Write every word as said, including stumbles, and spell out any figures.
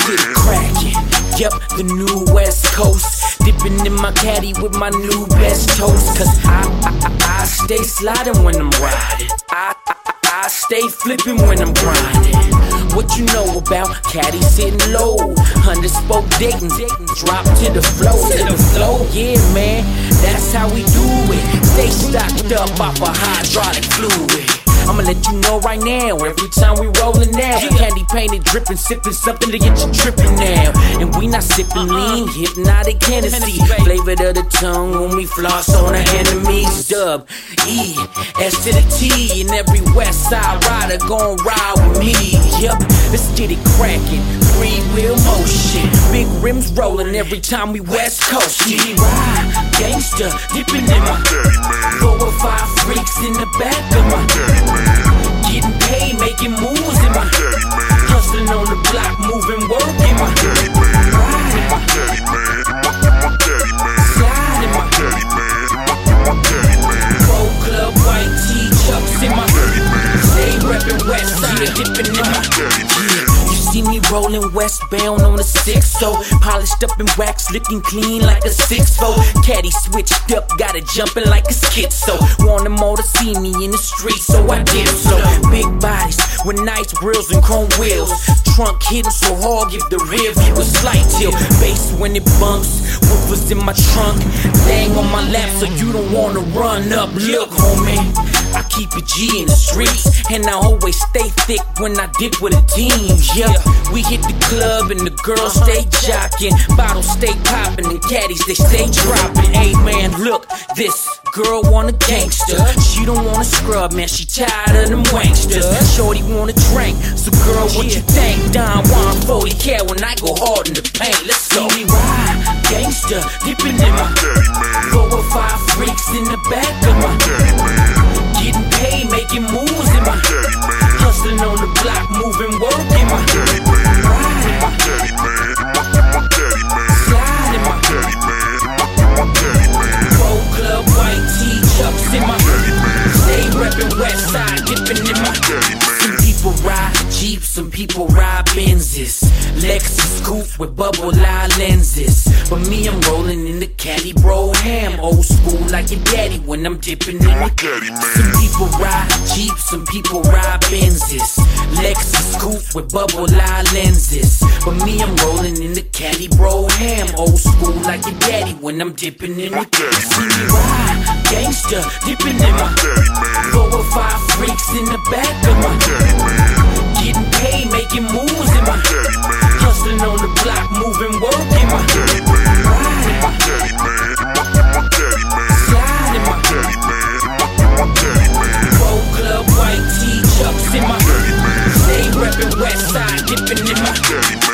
get it crackin'. Yep, the new West Coast. Dipping in my caddy with my new best toast. Cause I, I, I, I stay sliding when I'm riding. I, I, I stay flipping when I'm grinding. What you know about caddy sitting low? Hundred spoke Dayton, drop to the flow, to the flow. Yeah, man, that's how we do it. Stay stocked up off a hydraulic fluid. I'ma let you know right now, every time we rollin' now, candy painted, drippin', sippin' something to get you trippin' now. And we not sippin' lean, hypnotic Hennessy, flavored of the tongue when we floss on our enemies. Dub, E, S to the T, and every West Side rider gon' ride with me. Yup, let's get it crackin', three wheel motion, big rims rollin' every time we West Coast. G ride, gangsta, dippin' in my four or five freaks in the back of my getting paid, making moves in my hustling on the block, moving work in my ride in my slide in my Pro Club white tee, chucks in my stay reppin' West Side, dipping in my yeah. See me rollin' westbound on a six, so polished up and wax, looking clean like a six four. Caddy switched up, got it jumping like a schizo. Want them all to see me in the street, so I did so. Big bodies with nice grills and chrome wheels. Trunk hitting so hard, give the rear view a slight tilt. Bass when it bumps, woofers in my trunk, thing on my lap, so you don't wanna run up. Look, homie, I keep a G in the streets, and I always stay thick when I dip with a team. Yeah. We hit the club and the girls stay jockin', bottles stay poppin' and caddies they stay droppin'. Hey man, look, this girl want a gangster. She don't want a scrub, man, she tired of them wanksters. Shorty want a drink, so girl, what you think? Don Juan forty cal when I go hard in the paint. Let's go. We ride, gangster, dippin' in my four or five freaks in the back of my getting paid, making moves in my hustling on the block, moving work in my ride in my slide in my Pro Club white tee, chucks in my stay reppin' West Side, dipping in my. Some people ride Jeeps, some people ride Benzes, Lexus coupe with bubble eye lenses. But me, I'm rollin' in the caddy, bro ham, old school like your daddy when I'm dipping in the caddy, man. Some people ride Jeeps, some people ride Benzes, Lexus coupe with bubble eye lenses. But me, I'm rollin' in the caddy, bro ham, old school like your daddy when I'm dipping in the caddy. See me ride, gangsta, dipping in my four or five freaks in the back of my getting paid, making moves in my hustling on the block, moving work in my ride in my slide in my Pro Club white tee, chucks in my stay reppin' West Side, dipping in my